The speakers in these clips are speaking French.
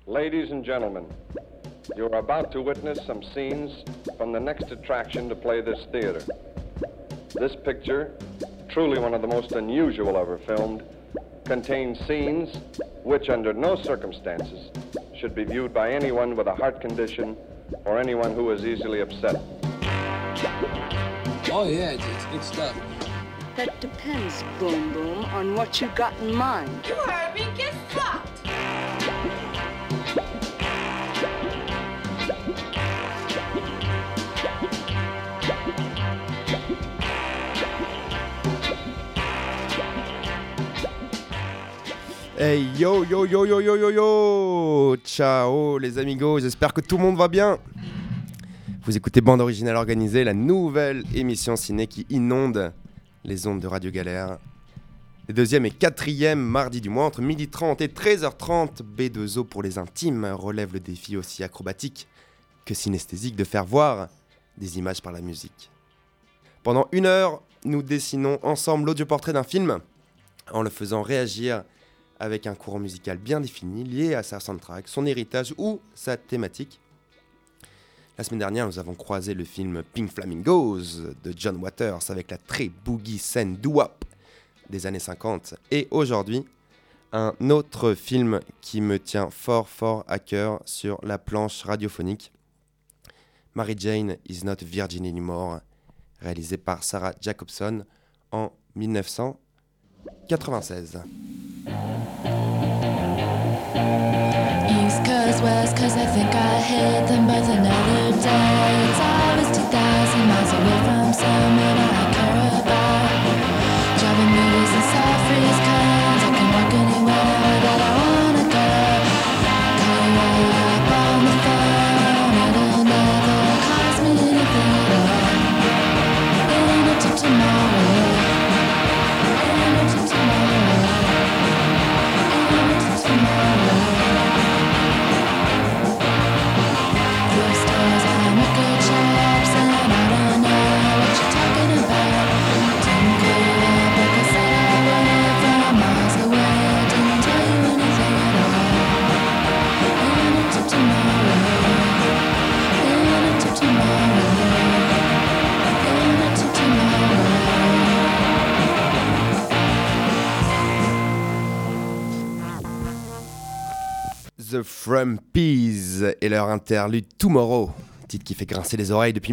Ladies and gentlemen, you are about to witness some scenes from the next attraction to play this theater. This picture, truly one of the most unusual ever filmed, contains scenes which under no circumstances should be viewed by anyone with a heart condition or anyone who is easily upset. Oh yeah, it's good stuff. That depends, Boom Boom, on what you got in mind. You heard me, get fucked! Hey yo yo yo yo yo yo yo. Ciao les amigos, j'espère que tout le monde va bien. Vous écoutez Bande Originale Organisée, la nouvelle émission ciné qui inonde les ondes de Radio Galère. Les deuxième et quatrième mardis du mois entre 12h30 et 13h30, B2O pour les intimes relève le défi aussi acrobatique que synesthésique de faire voir des images par la musique. Pendant 1 heure, nous dessinons ensemble l'audioportrait d'un film en le faisant réagir avec un courant musical bien défini lié à sa soundtrack, son héritage ou sa thématique. La semaine dernière, nous avons croisé le film Pink Flamingos de John Waters avec la très boogie scène doo-wop des années 50. Et aujourd'hui, un autre film qui me tient fort à cœur sur la planche radiophonique. Mary Jane is not virgin anymore, réalisé par Sarah Jacobson en 1996. East Coast, West Coast, I think I hit them both another day. It's always 2,000 miles away from someone I care about. Driving movies and soft freeze cans, I can walk anywhere that I wanna go. Call you up on the phone, it'll never cost me anything at all. Into tomorrow, into tomorrow, into tomorrow. The Frumpies et leur interlude Tomorrow, titre qui fait grincer les oreilles depuis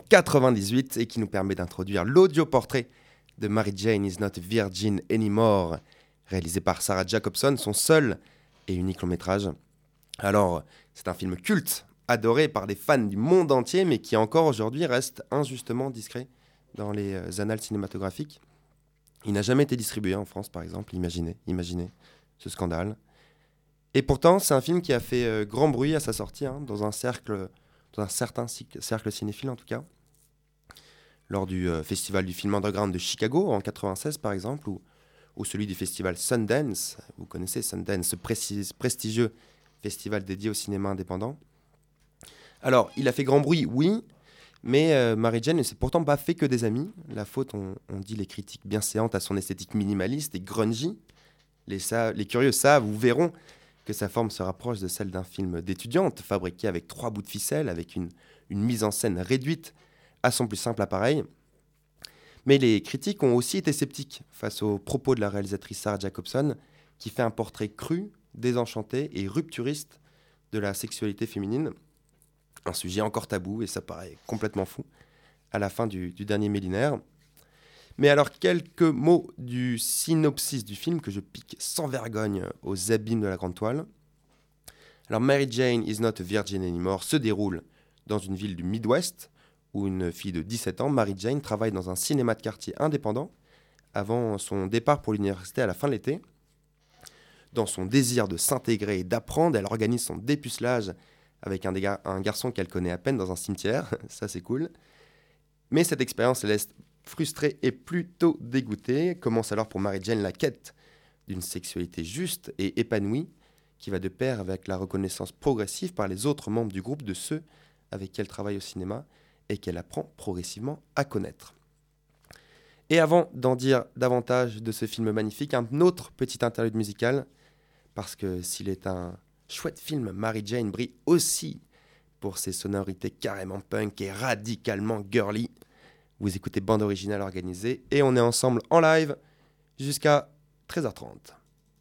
1998 et qui nous permet d'introduire l'audioportrait de Mary Jane is not virgin anymore, réalisé par Sarah Jacobson, son seul et unique long métrage. Alors, c'est un film culte, adoré par des fans du monde entier, mais qui encore aujourd'hui reste injustement discret dans les annales cinématographiques. Il n'a jamais été distribué en France, par exemple, imaginez ce scandale. Et pourtant, c'est un film qui a fait grand bruit à sa sortie, dans un certain cercle cinéphile en tout cas, lors du festival du film underground de Chicago en 1996 par exemple, ou celui du festival Sundance. Vous connaissez Sundance, ce prestigieux festival dédié au cinéma indépendant. Alors, il a fait grand bruit, oui, mais Mary Jane ne s'est pourtant pas fait que des amis. La faute, on dit les critiques bienséantes à son esthétique minimaliste et grungy. Les curieux savent ou verront que sa forme se rapproche de celle d'un film d'étudiante, fabriqué avec 3 bouts de ficelle, avec une mise en scène réduite à son plus simple appareil. Mais les critiques ont aussi été sceptiques face aux propos de la réalisatrice Sarah Jacobson, qui fait un portrait cru, désenchanté et rupturiste de la sexualité féminine. Un sujet encore tabou, et ça paraît complètement fou, à la fin du dernier millénaire. Mais alors, quelques mots du synopsis du film que je pique sans vergogne aux abîmes de la grande toile. Alors, Mary Jane is not a virgin anymore se déroule dans une ville du Midwest où une fille de 17 ans, Mary Jane, travaille dans un cinéma de quartier indépendant avant son départ pour l'université à la fin de l'été. Dans son désir de s'intégrer et d'apprendre, elle organise son dépucelage avec un garçon qu'elle connaît à peine dans un cimetière. Ça, c'est cool. Mais cette expérience laisse frustrée et plutôt dégoûtée. Commence alors pour Mary Jane la quête d'une sexualité juste et épanouie qui va de pair avec la reconnaissance progressive par les autres membres du groupe de ceux avec qui elle travaille au cinéma et qu'elle apprend progressivement à connaître. Et avant d'en dire davantage de ce film magnifique, un autre petit interlude musical, parce que s'il est un chouette film, Mary Jane brille aussi pour ses sonorités carrément punk et radicalement girly. Vous écoutez Bande Originale Organisée et on est ensemble en live jusqu'à 13h30.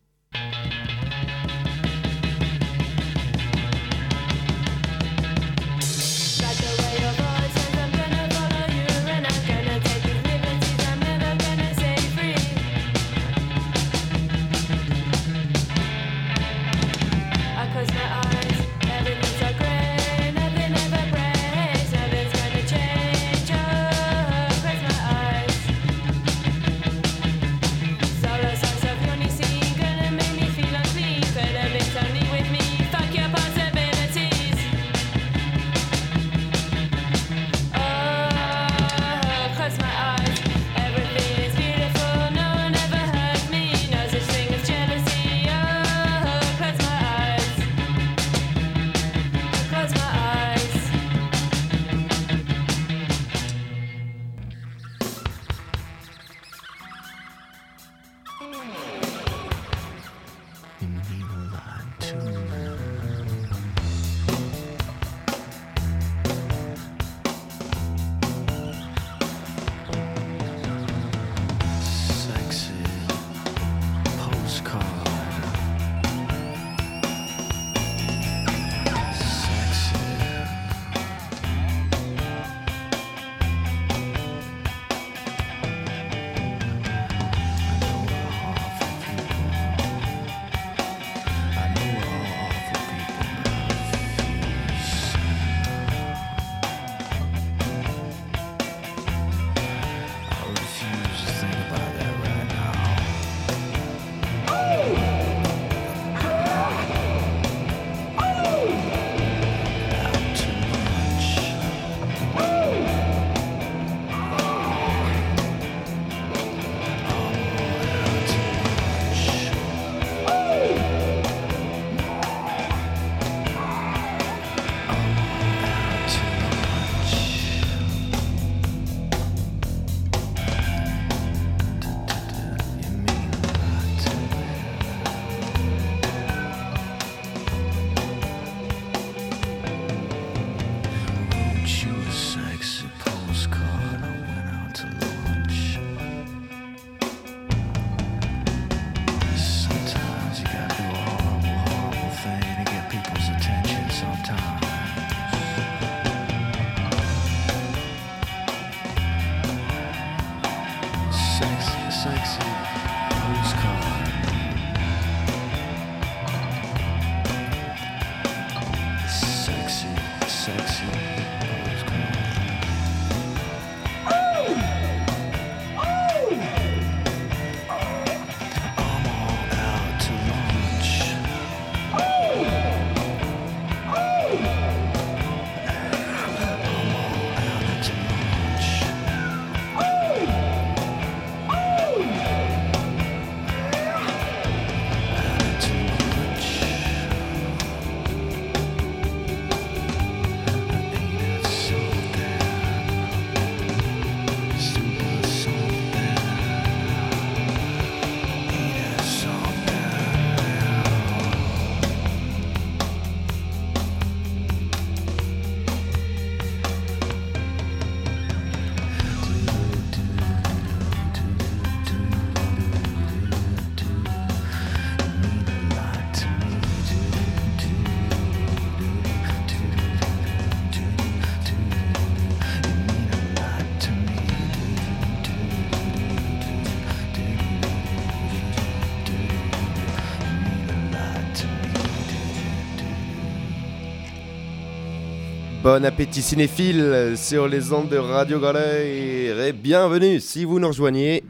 Bon appétit cinéphile sur les ondes de Radio Galère et bienvenue si vous nous rejoignez.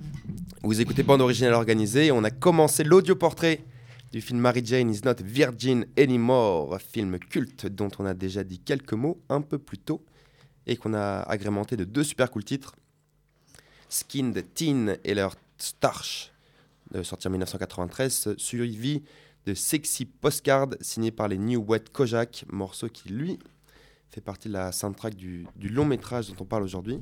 Vous écoutez Bande Originale Organisée et on a commencé l'audioportrait du film Mary Jane is Not Virgin Anymore, film culte dont on a déjà dit quelques mots un peu plus tôt et qu'on a agrémenté de deux super cool titres, Skinned Teen et leur Starch, sorti en 1993, suivi de Sexy Postcard signé par les New Wet Kojak, morceau qui lui fait partie de la soundtrack du long métrage dont on parle aujourd'hui.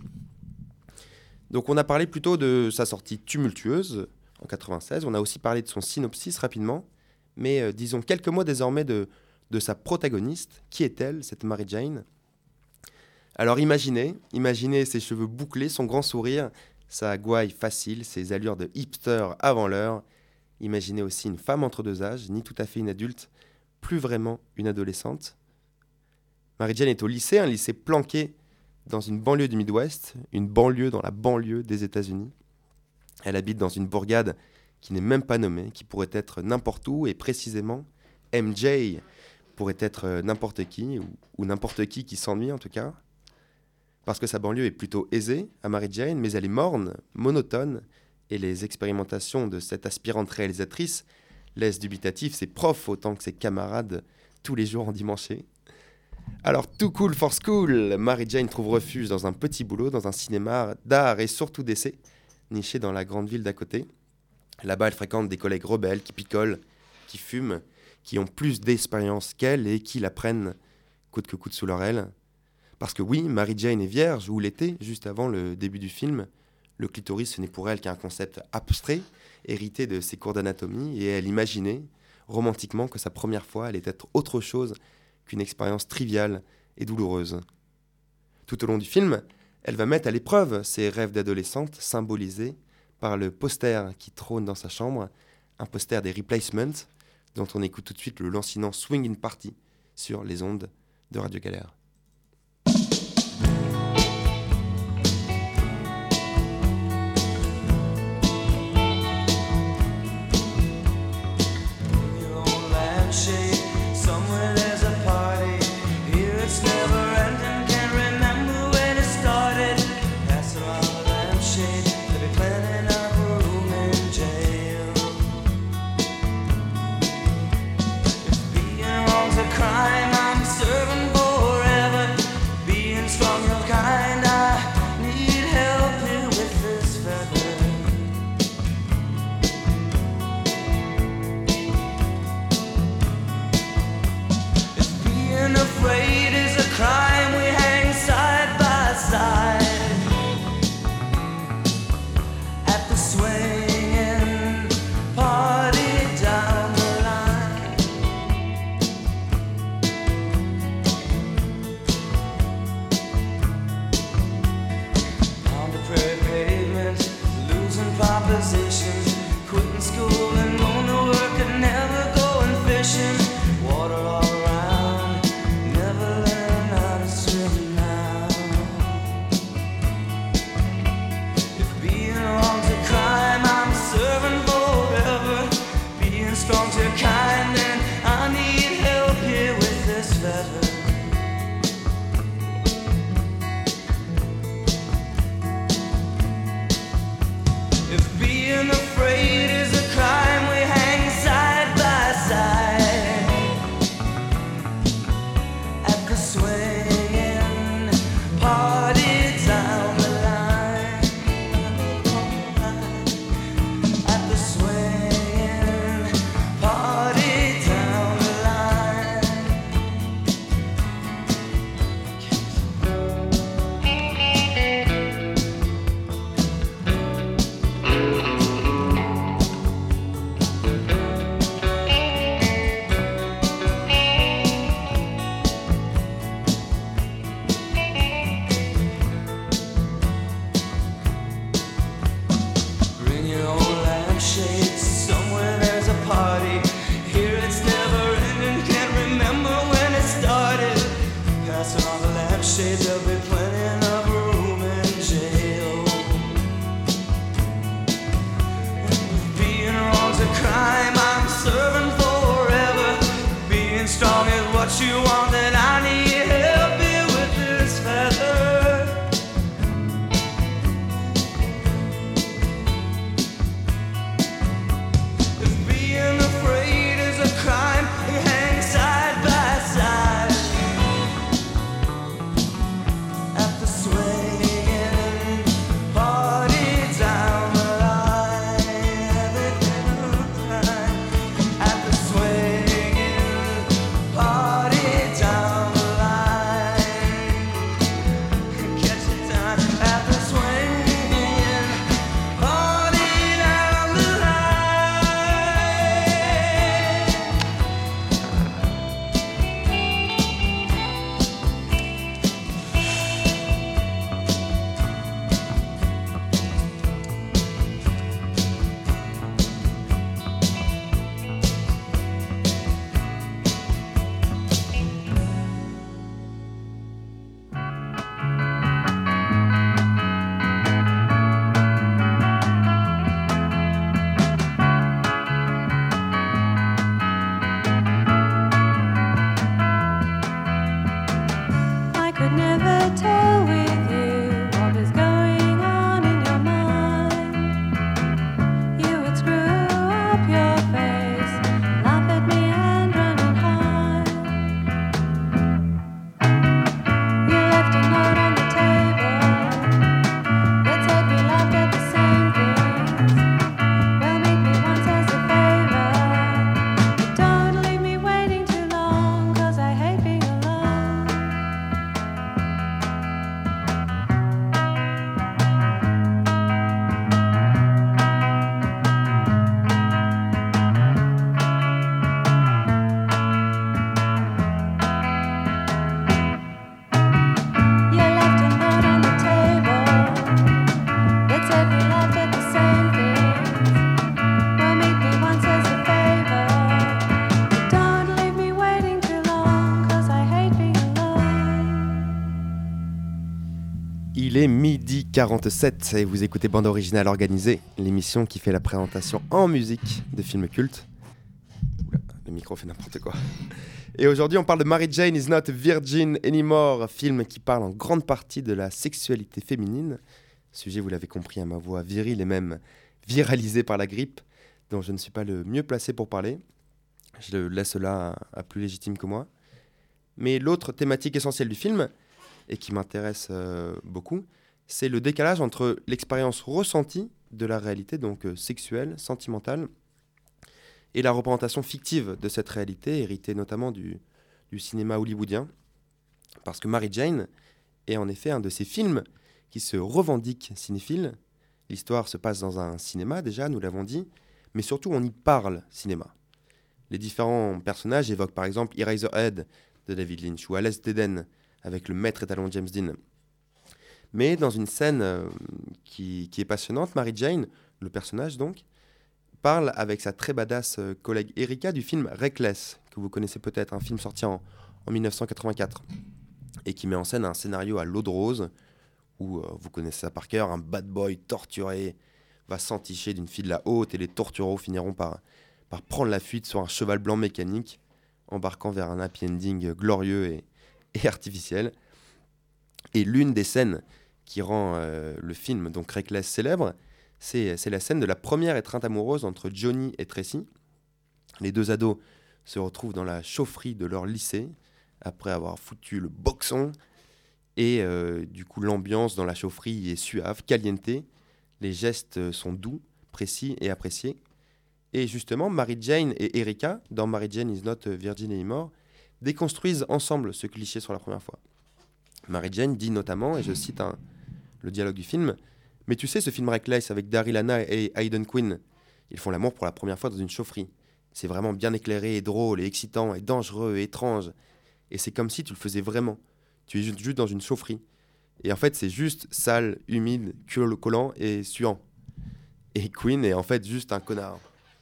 Donc on a parlé plutôt de sa sortie tumultueuse en 96, on a aussi parlé de son synopsis rapidement, mais disons quelques mots désormais de sa protagoniste. Qui est-elle, cette Mary Jane ? Alors imaginez ses cheveux bouclés, son grand sourire, sa gouaille facile, ses allures de hipster avant l'heure. Imaginez aussi une femme entre deux âges, ni tout à fait une adulte, plus vraiment une adolescente. Mary Jane est au lycée, un lycée planqué dans une banlieue du Midwest, une banlieue dans la banlieue des États-Unis. Elle habite dans une bourgade qui n'est même pas nommée, qui pourrait être n'importe où, et précisément MJ pourrait être n'importe qui, ou n'importe qui s'ennuie en tout cas. Parce que sa banlieue est plutôt aisée à Mary Jane, mais elle est morne, monotone, et les expérimentations de cette aspirante réalisatrice laissent dubitatifs ses profs autant que ses camarades tous les jours endimanchés. Alors, too cool for school, Mary Jane trouve refuge dans un petit boulot, dans un cinéma d'art et surtout d'essai, niché dans la grande ville d'à côté. Là-bas, elle fréquente des collègues rebelles qui picolent, qui fument, qui ont plus d'expérience qu'elle et qui la prennent coûte que coûte sous leur aile. Parce que oui, Mary Jane est vierge, ou l'était, juste avant le début du film. Le clitoris, ce n'est pour elle qu'un concept abstrait, hérité de ses cours d'anatomie, et elle imaginait, romantiquement, que sa première fois allait être autre chose qu'une expérience triviale et douloureuse. Tout au long du film, elle va mettre à l'épreuve ses rêves d'adolescente, symbolisés par le poster qui trône dans sa chambre, un poster des Replacements, dont on écoute tout de suite le lancinant Swingin' Party sur les ondes de Radio Galère. 18h47 et vous écoutez Bande Originale Organisée, l'émission qui fait la présentation en musique de films cultes. Oula, le micro fait n'importe quoi. Et aujourd'hui on parle de Mary Jane is not a virgin anymore, film qui parle en grande partie de la sexualité féminine. Sujet, vous l'avez compris, à ma voix virile et même viralisée par la grippe, dont je ne suis pas le mieux placé pour parler. Je le laisse là à plus légitime que moi. Mais l'autre thématique essentielle du film, et qui m'intéresse beaucoup, c'est le décalage entre l'expérience ressentie de la réalité, donc sexuelle, sentimentale, et la représentation fictive de cette réalité, héritée notamment du cinéma hollywoodien. Parce que Mary Jane est en effet un de ces films qui se revendique cinéphile. L'histoire se passe dans un cinéma déjà, nous l'avons dit, mais surtout on y parle cinéma. Les différents personnages évoquent par exemple Eraserhead de David Lynch ou Alès d'Éden avec le maître étalon James Dean. Mais dans une scène qui est passionnante, Mary Jane, le personnage donc, parle avec sa très badass collègue Erika du film Reckless, que vous connaissez peut-être, un film sorti en 1984, et qui met en scène un scénario à l'eau de rose, où vous connaissez ça par cœur, un bad boy torturé va s'enticher d'une fille de la haute, et les tortureaux finiront par prendre la fuite sur un cheval blanc mécanique, embarquant vers un happy ending glorieux et artificiel. Et l'une des scènes qui rend le film, donc Reckless, célèbre, c'est la scène de la première étreinte amoureuse entre Johnny et Tracy. Les deux ados se retrouvent dans la chaufferie de leur lycée, après avoir foutu le boxon, et du coup l'ambiance dans la chaufferie est suave, caliente, les gestes sont doux, précis et appréciés. Et justement, Mary Jane et Erika, dans Mary Jane is not a virgin anymore, déconstruisent ensemble ce cliché sur la première fois. Mary Jane dit notamment, et je cite le dialogue du film, « Mais tu sais, ce film Reckless avec Daryl Hannah et Aidan Quinn, ils font l'amour pour la première fois dans une chaufferie. C'est vraiment bien éclairé et drôle et excitant et dangereux et étrange. Et c'est comme si tu le faisais vraiment. Tu es juste dans une chaufferie. Et en fait, c'est juste sale, humide, collant et suant. Et Quinn est en fait juste un connard. »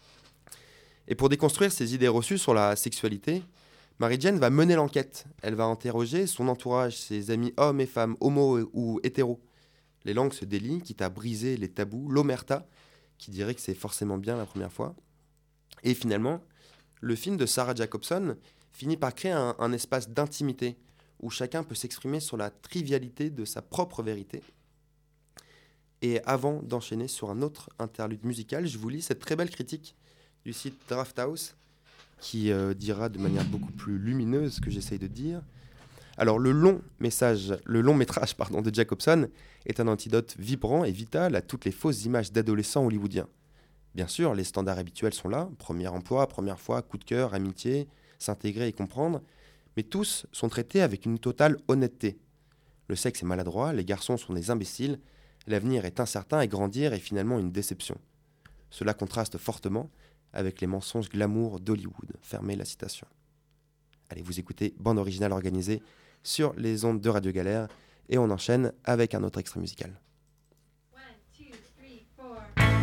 Et pour déconstruire ces idées reçues sur la sexualité, Mary Jane va mener l'enquête. Elle va interroger son entourage, ses amis hommes et femmes, homo ou hétéros. Les langues se délient, quitte à briser les tabous, l'omerta, qui dirait que c'est forcément bien la première fois. Et finalement, le film de Sarah Jacobson finit par créer un espace d'intimité, où chacun peut s'exprimer sur la trivialité de sa propre vérité. Et avant d'enchaîner sur un autre interlude musical, je vous lis cette très belle critique du site Drafthouse, qui dira de manière beaucoup plus lumineuse ce que j'essaye de dire. Alors, le long métrage de Jacobson est un antidote vibrant et vital à toutes les fausses images d'adolescents hollywoodiens. Bien sûr, les standards habituels sont là, premier emploi, première fois, coup de cœur, amitié, s'intégrer et comprendre, mais tous sont traités avec une totale honnêteté. Le sexe est maladroit, les garçons sont des imbéciles, l'avenir est incertain et grandir est finalement une déception. Cela contraste fortement avec les mensonges glamour d'Hollywood. Fermez la citation. Allez, vous écoutez Bande Originale Organisée sur les ondes de Radio Galère et on enchaîne avec un autre extrait musical. 1, 2, 3, 4.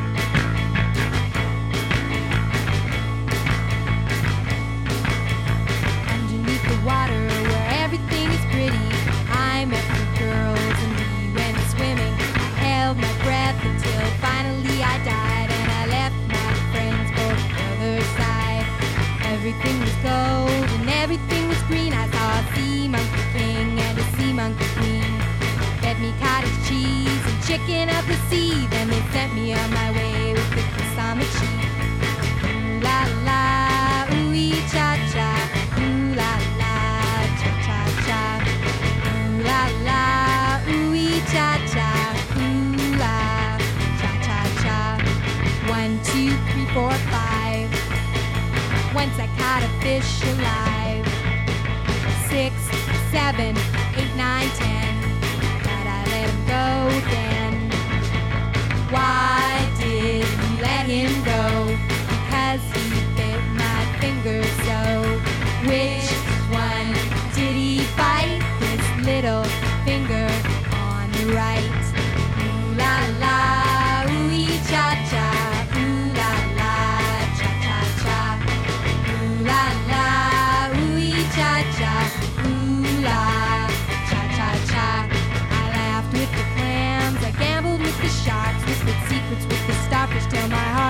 Underneath the water where everything is pretty, I met the girls and we went swimming. I held my breath until finally I died, and I left my friends for the other side. Everything was gold and everything was green. I saw a sea monkey king and a sea monkey queen. Fed me cottage cheese and chicken of the sea. Then they sent me on my way with the kiss on the cheek. Ooh la la, ooh cha cha. Ooh la la, cha cha cha. Ooh la la, ooh cha cha. Ooh la, cha cha cha. 1, 2, 3, 4, 5. Once I caught a fish alive. 6, 7, 8, 9, 10. But I let him go then. Why did we let him go? Because he bit my finger so. Which one did he bite? His little finger on the right. Ooh la la, ooh cha cha. Ooh la la, cha cha cha. Ooh la la, ooh cha cha. Ooh la, cha cha cha. I laughed with the clams. I guess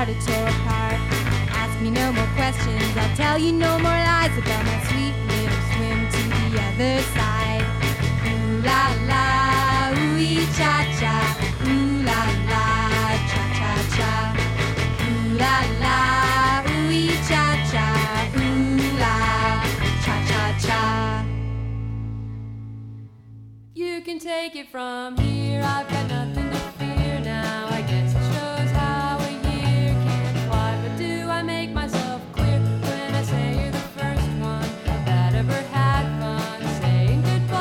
body tore apart. Ask me no more questions, I'll tell you no more lies about my sweet little swim to the other side. Ooh la la, ooh cha cha, ooh la la, cha cha cha. Ooh la la, ooh cha cha, ooh la, cha cha cha. You can take it from here, I've got nothing to fear now. I guess it shows how a year can fly. But do I make myself clear when I say you're the first one that ever had fun saying goodbye?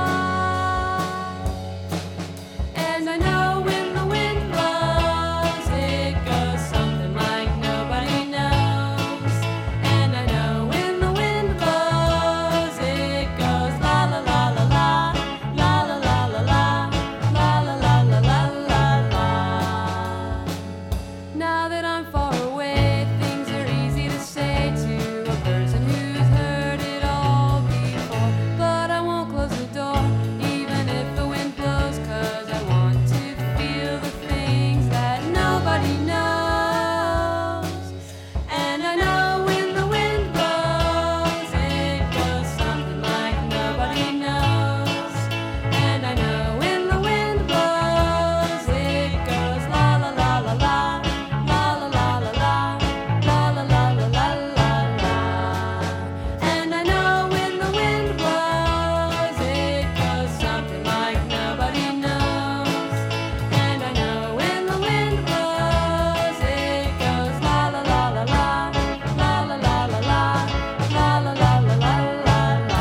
And I know when the wind blows, it goes something like nobody knows. And I know when the wind blows, it goes la la la la la. La la la la la, la la la la la la la. Now that I'm far away, things are easy to say to a person who's heard it all before. But I won't close the door, even if the wind blows, 'cause I want to feel the things that nobody knows. And I know when the wind blows, it goes something like nobody knows. And I know when the wind blows, it goes la la la la la, la la la la la, la la la la la la la. And I know when the wind blows, it goes something like nobody knows. And I know when the wind blows, it goes la la la la la, la la la la la, la la la la la la.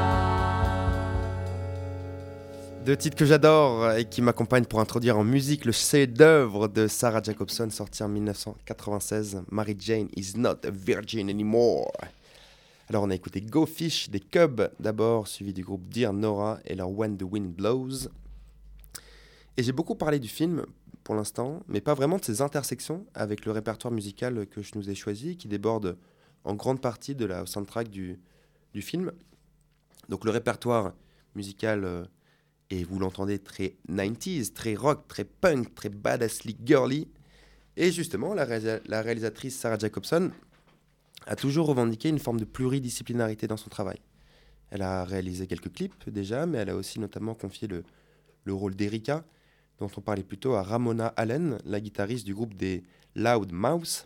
Deux titres que j'adore et qui m'accompagnent pour introduire en musique le chef-d'œuvre de Sarah Jacobson sorti en 1996, Mary Jane is not a virgin anymore. Alors on a écouté Go Fish des Cubs d'abord, suivi du groupe Dear Nora et leur When the Wind Blows. Et j'ai beaucoup parlé du film pour l'instant, mais pas vraiment de ses intersections avec le répertoire musical que je nous ai choisi, qui déborde en grande partie de la soundtrack du film. Donc le répertoire musical et vous l'entendez très 90s, très rock, très punk, très badassly girly. Et justement, la réalisatrice Sarah Jacobson a toujours revendiqué une forme de pluridisciplinarité dans son travail. Elle a réalisé quelques clips déjà, mais elle a aussi notamment confié le rôle d'Erika, dont on parlait plutôt à Ramona Allen, la guitariste du groupe des Loud Mouse.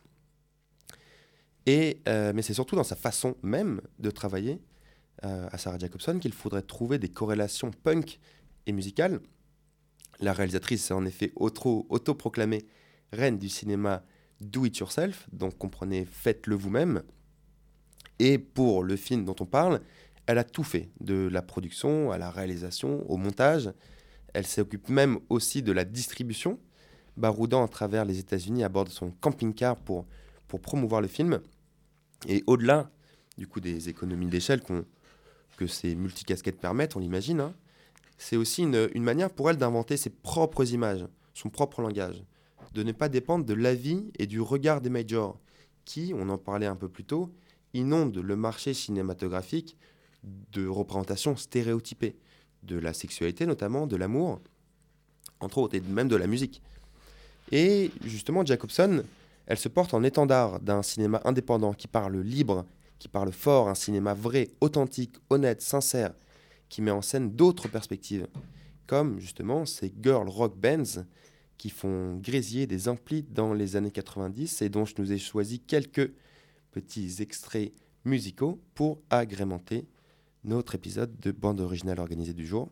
Mais c'est surtout dans sa façon même de travailler à Sarah Jacobson qu'il faudrait trouver des corrélations punk et musicale. La réalisatrice s'est en effet autoproclamée reine du cinéma do it yourself, donc comprenez faites-le vous-même. Et pour le film dont on parle, elle a tout fait, de la production à la réalisation, au montage. Elle s'occupe même aussi de la distribution, baroudant à travers les États-Unis à bord de son camping-car pour promouvoir le film. Et au-delà du coup des économies d'échelle que ces multicasquettes permettent, on l'imagine, hein, c'est aussi une manière pour elle d'inventer ses propres images, son propre langage, de ne pas dépendre de l'avis et du regard des majors, qui, on en parlait un peu plus tôt, inondent le marché cinématographique de représentations stéréotypées, de la sexualité notamment, de l'amour, entre autres, et même de la musique. Et justement, Jacobson, elle se porte en étendard d'un cinéma indépendant qui parle libre, qui parle fort, un cinéma vrai, authentique, honnête, sincère, qui met en scène d'autres perspectives, comme justement ces girl rock bands qui font grésiller des amplis dans les années 90 et dont je nous ai choisi quelques petits extraits musicaux pour agrémenter notre épisode de bande originale organisée du jour.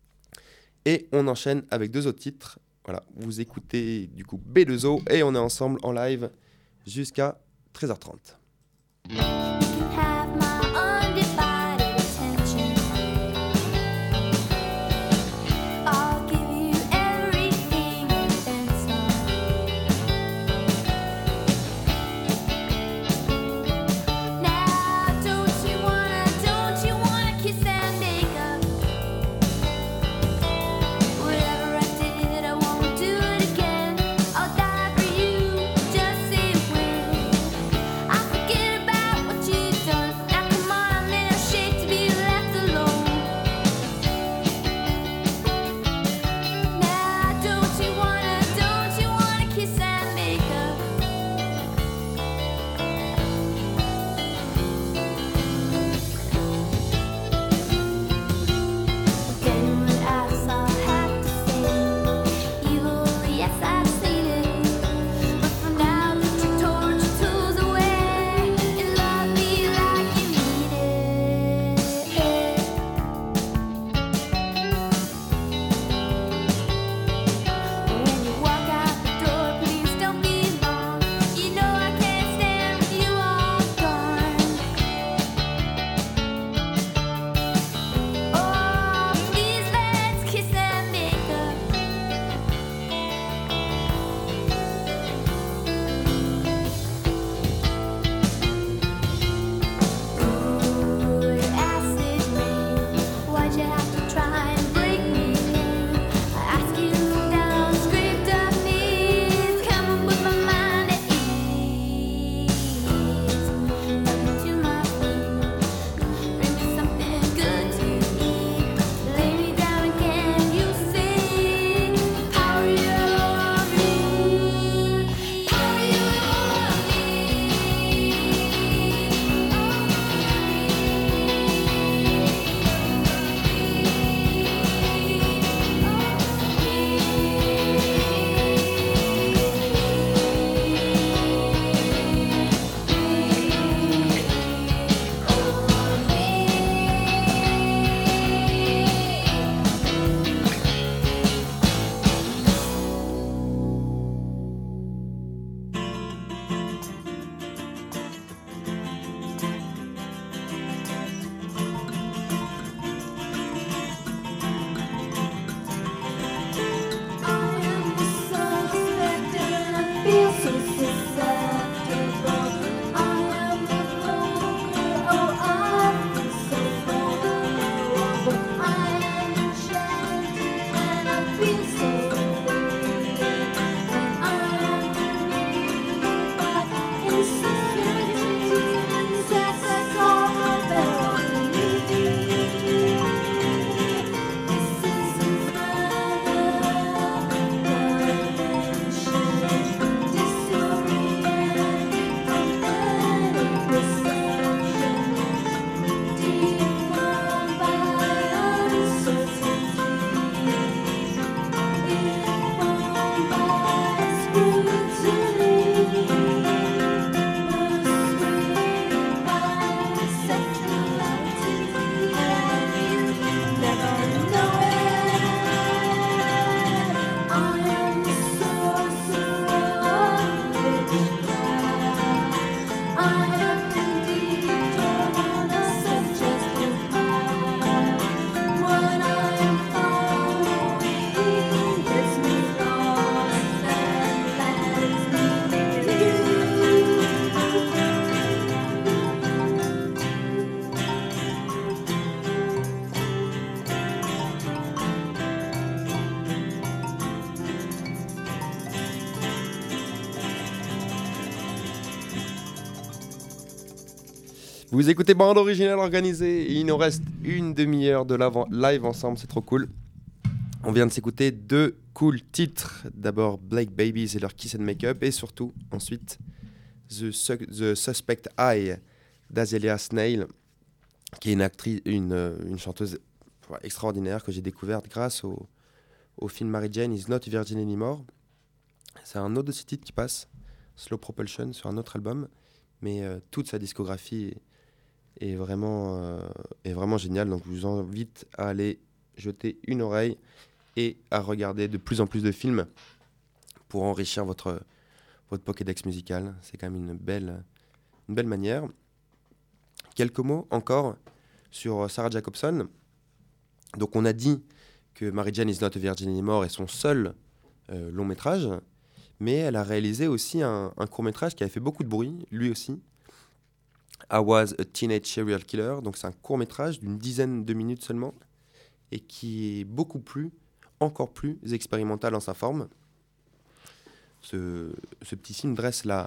Et on enchaîne avec deux autres titres. Voilà, vous écoutez du coup B2O et on est ensemble en live jusqu'à 13h30. What you Vous écoutez Bande Originale Organisée. Il nous reste une demi-heure de live ensemble, c'est trop cool. On vient de s'écouter 2 cool titres. D'abord Black Babies et leur Kiss and Make-up. Et surtout, ensuite, The Suspect Eye d'Azealia Snail, qui est une chanteuse extraordinaire que j'ai découverte grâce au film Mary Jane is Not a Virgin Anymore. C'est un autre de ses titres qui passe, Slow Propulsion, sur un autre album. Mais toute sa discographie est vraiment géniale. Donc je vous invite à aller jeter une oreille et à regarder de plus en plus de films pour enrichir votre Pokédex musical. C'est quand même une belle manière. Quelques mots encore sur Sarah Jacobson. Donc on a dit que Mary Jane is Not a Virgin Anymore est son seul long métrage, mais elle a réalisé aussi un court métrage qui avait fait beaucoup de bruit, lui aussi. I Was a Teenage Serial Killer, donc c'est un court métrage d'une dizaine de minutes seulement, et qui est encore plus expérimental en sa forme. Ce petit film dresse la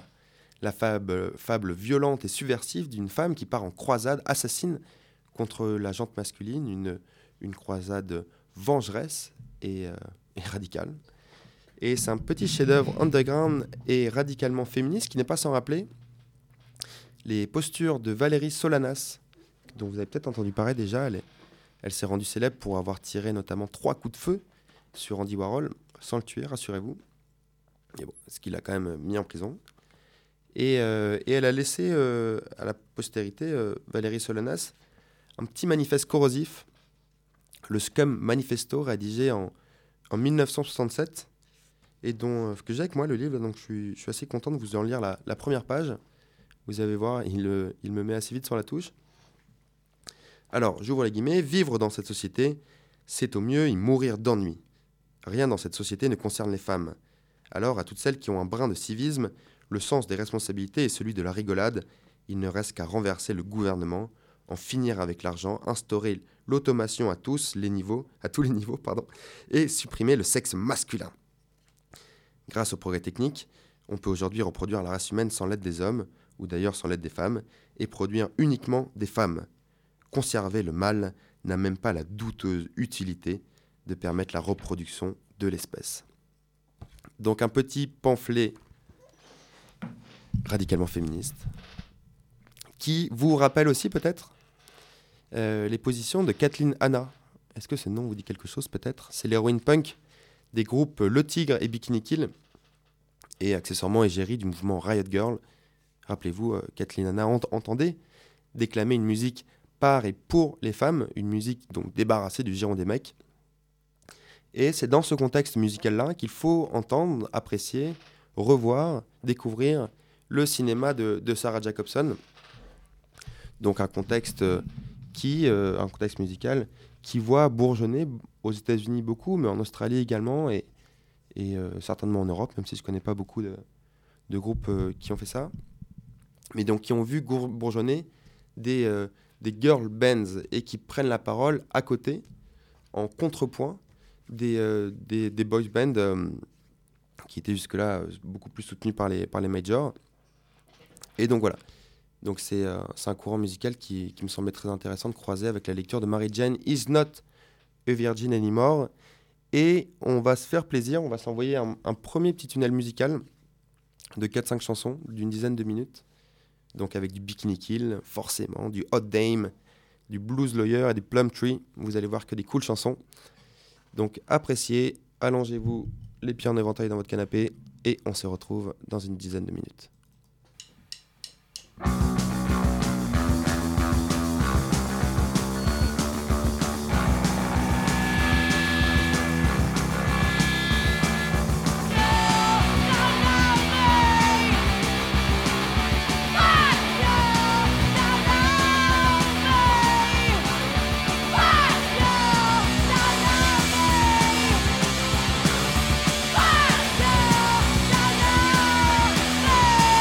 fable violente et subversive d'une femme qui part en croisade assassine contre la gente masculine, une croisade vengeresse et radicale. Et c'est un petit chef-d'œuvre underground et radicalement féministe qui n'est pas sans rappeler les postures de Valérie Solanas, dont vous avez peut-être entendu parler déjà. Elle s'est rendue célèbre pour avoir tiré notamment 3 coups de feu sur Andy Warhol, sans le tuer, rassurez-vous. Et bon, ce qu'il a quand même mis en prison. Et elle a laissé à la postérité, Valérie Solanas, un petit manifeste corrosif, le Scum Manifesto, rédigé en 1967, et dont que j'ai avec moi le livre, donc je suis assez content de vous en lire la première page. Vous allez voir, il me met assez vite sur la touche. Alors, j'ouvre les guillemets. « Vivre dans cette société, c'est au mieux y mourir d'ennui. Rien dans cette société ne concerne les femmes. Alors, à toutes celles qui ont un brin de civisme, le sens des responsabilités et celui de la rigolade, il ne reste qu'à renverser le gouvernement, en finir avec l'argent, instaurer l'automation à tous les niveaux, et supprimer le sexe masculin. Grâce au progrès technique, on peut aujourd'hui reproduire la race humaine sans l'aide des hommes, ou d'ailleurs sans l'aide des femmes, et produire uniquement des femmes. Conserver le mâle n'a même pas la douteuse utilité de permettre la reproduction de l'espèce. » Donc un petit pamphlet radicalement féministe, qui vous rappelle aussi peut-être les positions de Kathleen Hanna. Est-ce que ce nom vous dit quelque chose peut-être ? C'est l'héroïne punk des groupes Le Tigre et Bikini Kill, et accessoirement égérie du mouvement Riot Girl. Rappelez-vous, Kathleen Hanna entendait déclamer une musique par et pour les femmes, une musique donc débarrassée du giron des mecs. Et c'est dans ce contexte musical-là qu'il faut entendre, apprécier, revoir, découvrir le cinéma de Sarah Jacobson. Donc un contexte musical qui voit bourgeonner aux États-Unis beaucoup, mais en Australie également, et certainement en Europe, même si je ne connais pas beaucoup de groupes qui ont fait ça. Mais donc qui ont vu bourgeonner des girl bands et qui prennent la parole à côté, en contrepoint des boys bands qui étaient jusque-là beaucoup plus soutenus par les majors. Et donc voilà. Donc c'est un courant musical qui me semblait très intéressant de croiser avec la lecture de Mary Jane is Not a Virgin Anymore. Et on va se faire plaisir, on va s'envoyer un premier petit tunnel musical de 4-5 chansons d'une dizaine de minutes. Donc avec du Bikini Kill, forcément, du Hot Dame, du Blues Lawyer et du Plumtree. Vous allez voir que des cool chansons. Donc appréciez, allongez-vous les pieds en éventail dans votre canapé et on se retrouve dans une dizaine de minutes. Hey!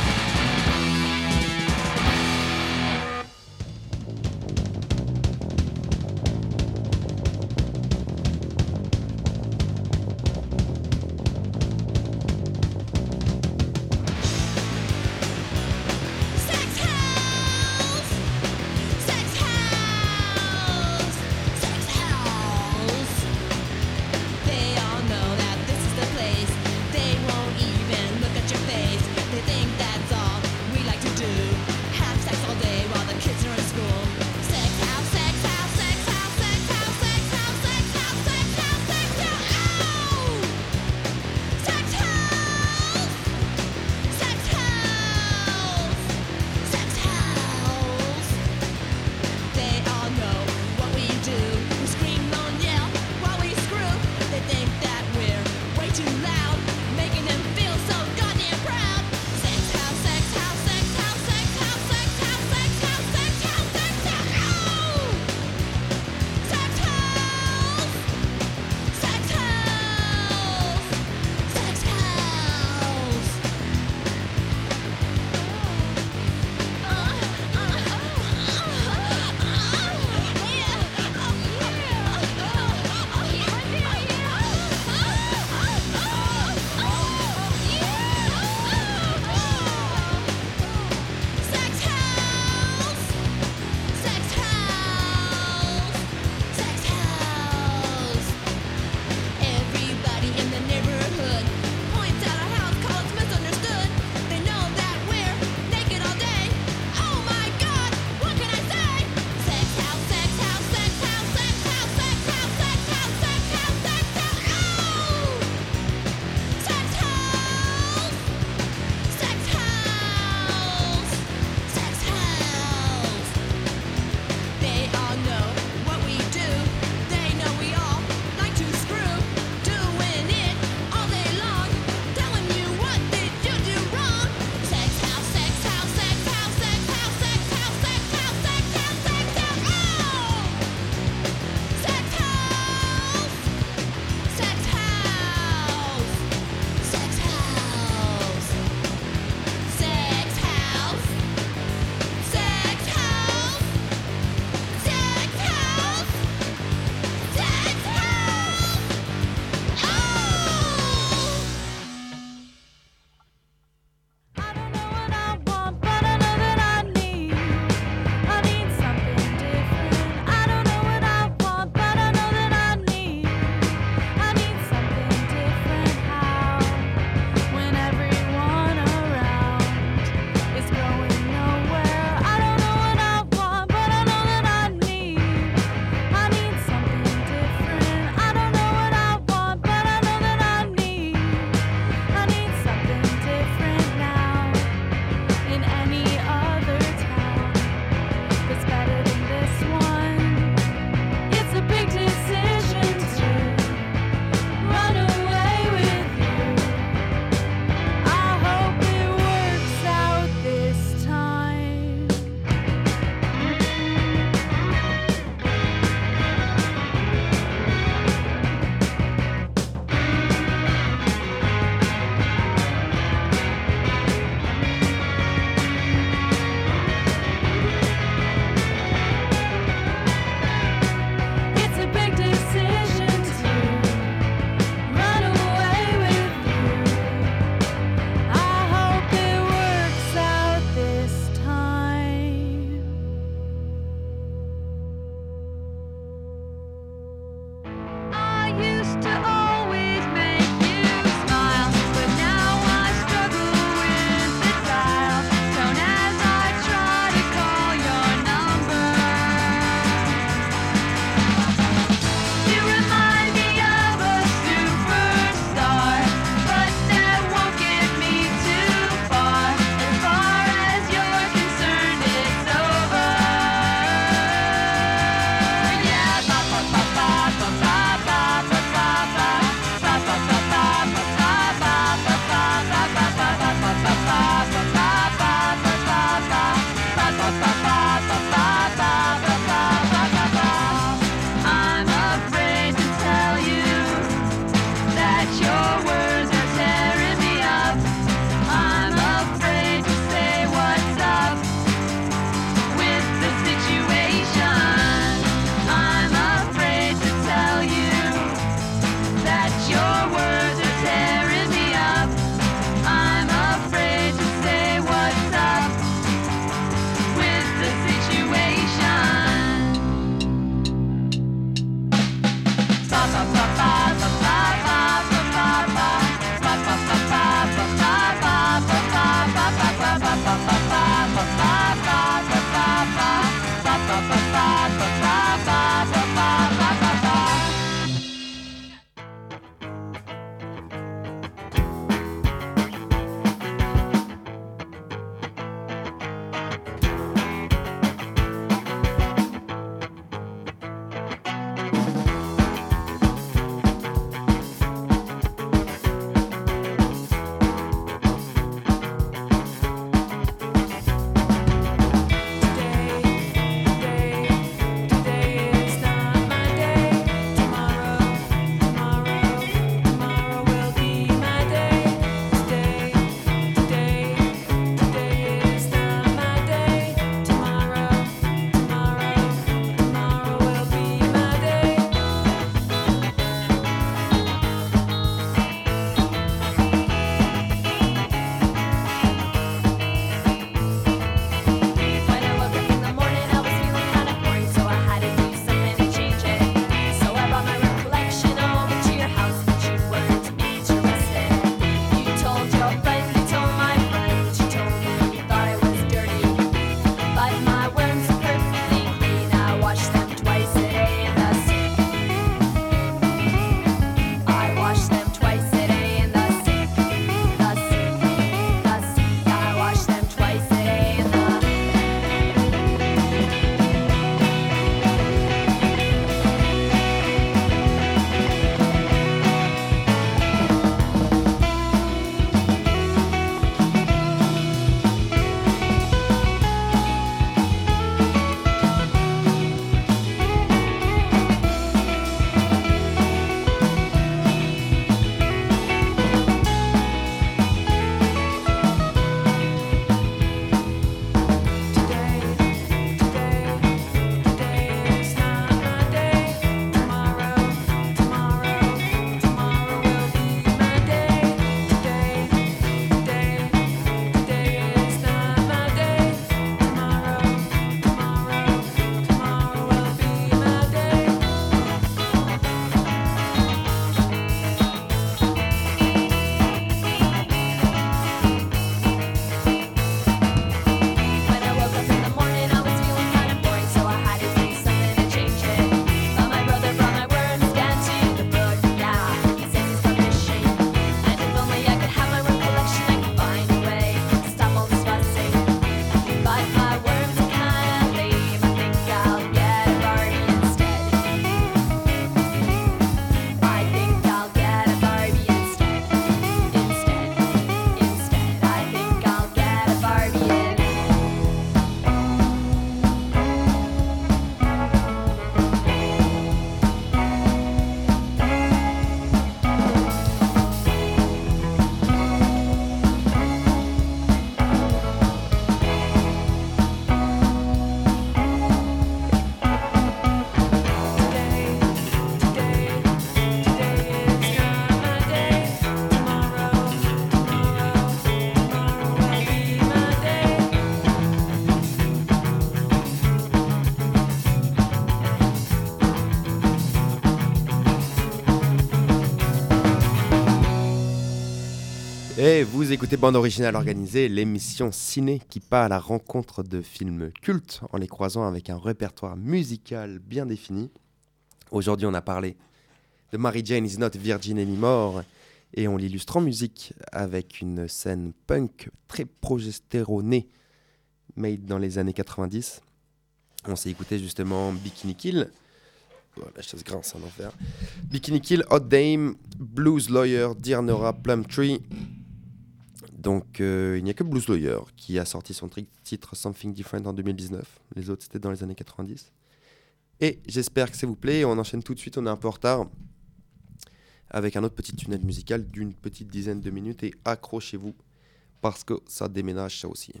Et vous écoutez Bande Originale Organisée, l'émission ciné qui part à la rencontre de films cultes en les croisant avec un répertoire musical bien défini. Aujourd'hui, on a parlé de Mary Jane is not virgin anymore et on l'illustre en musique avec une scène punk très progestéronée made dans les années 90. On s'est écouté justement Bikini Kill. Oh, la chaise grince, un enfer. Bikini Kill, Hot Dame, Blues Lawyer, Dear Nora, Plumtree. Donc il n'y a que Blues Lawyer qui a sorti son titre Something Different en 2019. Les autres c'était dans les années 90. Et j'espère que ça vous plaît. On enchaîne tout de suite, on est un peu en retard. Avec un autre petit tunnel musical d'une petite dizaine de minutes. Et accrochez-vous parce que ça déménage ça aussi.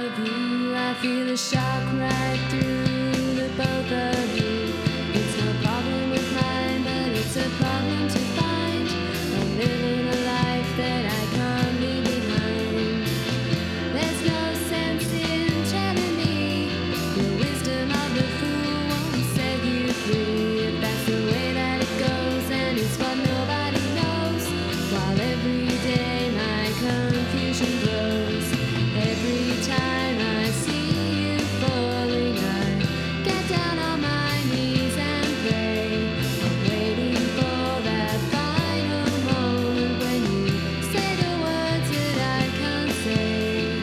of you. I feel a shock right through the both of you. It's no problem with mine, but it's a problem to find. I'm living a life that I can't leave behind. There's no sense in telling me the wisdom of the fool won't set you free. If that's the way that it goes, and it's what nobody knows. While every day my confusion grows. Every time I see you falling, I get down on my knees and pray. I'm waiting for that final moment when you say the words that I can't say.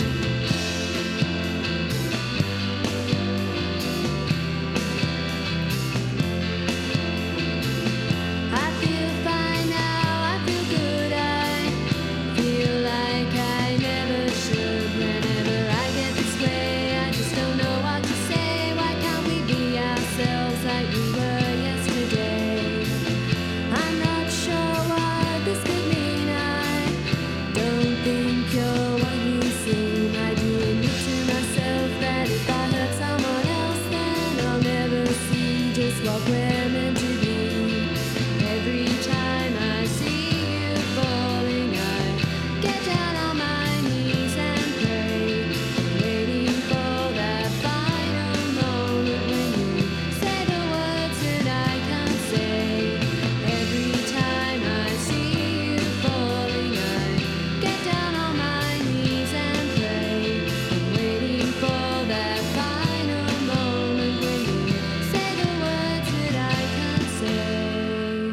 I feel fine now, I feel good, I feel like I never should. Whenever I get this way, I just don't know what to say. Why can't we be ourselves like we were yesterday? I'm not sure what this could mean. I don't think you're what you seem. I do admit to myself that if I hurt someone else, then I'll never see just what we're meant to be. Every time I see you falling, I get down on my knees and pray. Waiting for that final moment when you say the words that I can't say. Every time I see you falling, I get down on my knees and pray. Waiting for that final moment when you say the words that I can't say.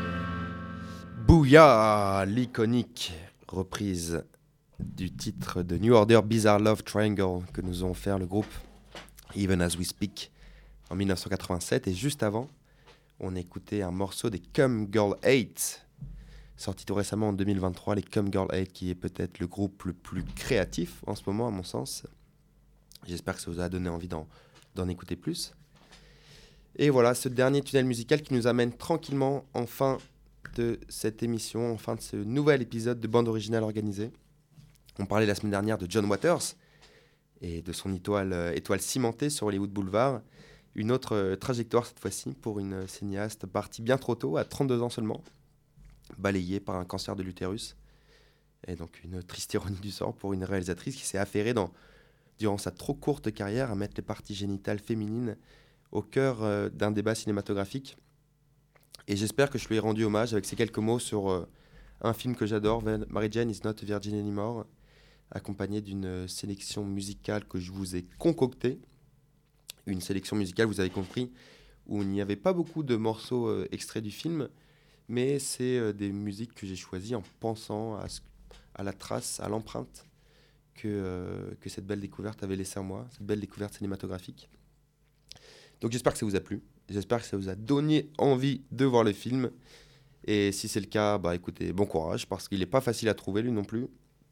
Booyah, l'iconique reprise du titre de New Order Bizarre Love Triangle que nous ont offert le groupe Even As We Speak en 1987. Et juste avant, on écoutait un morceau des Come Girl 8, sorti tout récemment en 2023. Les Come Girl 8 qui est peut-être le groupe le plus créatif en ce moment à mon sens. J'espère que ça vous a donné envie d'en écouter plus. Et voilà, ce dernier tunnel musical qui nous amène tranquillement en fin de cette émission, en fin de ce nouvel épisode de Bande Originale Organisée. On parlait la semaine dernière de John Waters et de son étoile cimentée sur Hollywood Boulevard. Une autre trajectoire cette fois-ci pour une cinéaste partie bien trop tôt, à 32 ans seulement, balayée par un cancer de l'utérus. Et donc une triste ironie du sort pour une réalisatrice qui s'est affairée durant sa trop courte carrière à mettre les parties génitales féminines au cœur d'un débat cinématographique. Et j'espère que je lui ai rendu hommage avec ces quelques mots sur un film que j'adore, Mary Jane is not a virgin anymore, accompagné d'une sélection musicale que je vous ai concoctée. Une sélection musicale, vous avez compris, où il n'y avait pas beaucoup de morceaux extraits du film, mais c'est des musiques que j'ai choisies en pensant à la trace, à l'empreinte que cette belle découverte avait laissée en moi, cette belle découverte cinématographique. Donc j'espère que ça vous a plu. J'espère que ça vous a donné envie de voir le film. Et si c'est le cas, bah écoutez, bon courage, parce qu'il n'est pas facile à trouver lui non plus.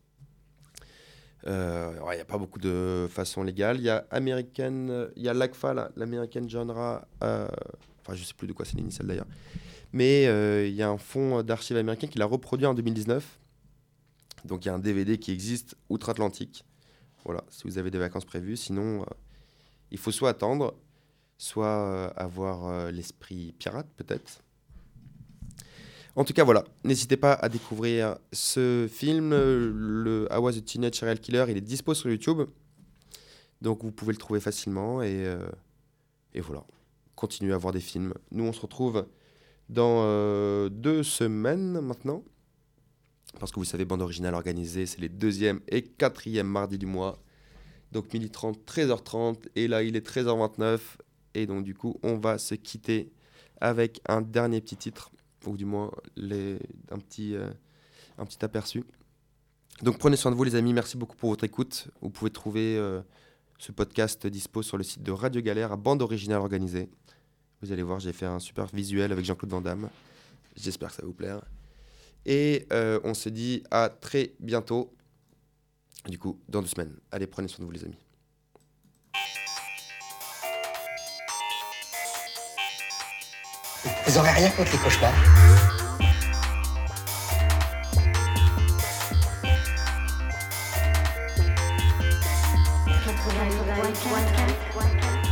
Il n'y a pas beaucoup de façons légales. Il y a l'AGFA, l'American Genre, je ne sais plus de quoi c'est l'initiale d'ailleurs. Mais il y a un fonds d'archives américain qui l'a reproduit en 2019. Donc il y a un DVD qui existe outre-Atlantique. Voilà, si vous avez des vacances prévues. Sinon, il faut soit attendre, soit avoir l'esprit pirate peut-être. En tout cas, voilà, n'hésitez pas à découvrir ce film, le I Was a Teenage Serial Killer, il est dispo sur YouTube, donc vous pouvez le trouver facilement, et voilà, continuez à voir des films. Nous, on se retrouve dans 2 semaines maintenant, parce que vous savez, Bande Originale Organisée, c'est les 2e et 4e mardis du mois, donc 12h30, 13h30, et là, il est 13h29, et donc du coup, on va se quitter avec un dernier petit titre, ou du moins un petit aperçu. Donc prenez soin de vous les amis, merci beaucoup pour votre écoute. Vous pouvez trouver ce podcast dispo sur le site de Radio Galère à Bande Originale Organisée. Vous allez voir, j'ai fait un super visuel avec Jean-Claude Van Damme. J'espère que ça va vous plaire. Et on se dit à très bientôt, du coup dans 2 semaines. Allez, prenez soin de vous les amis. Vous aurez rien contre les cauchemars? blanket.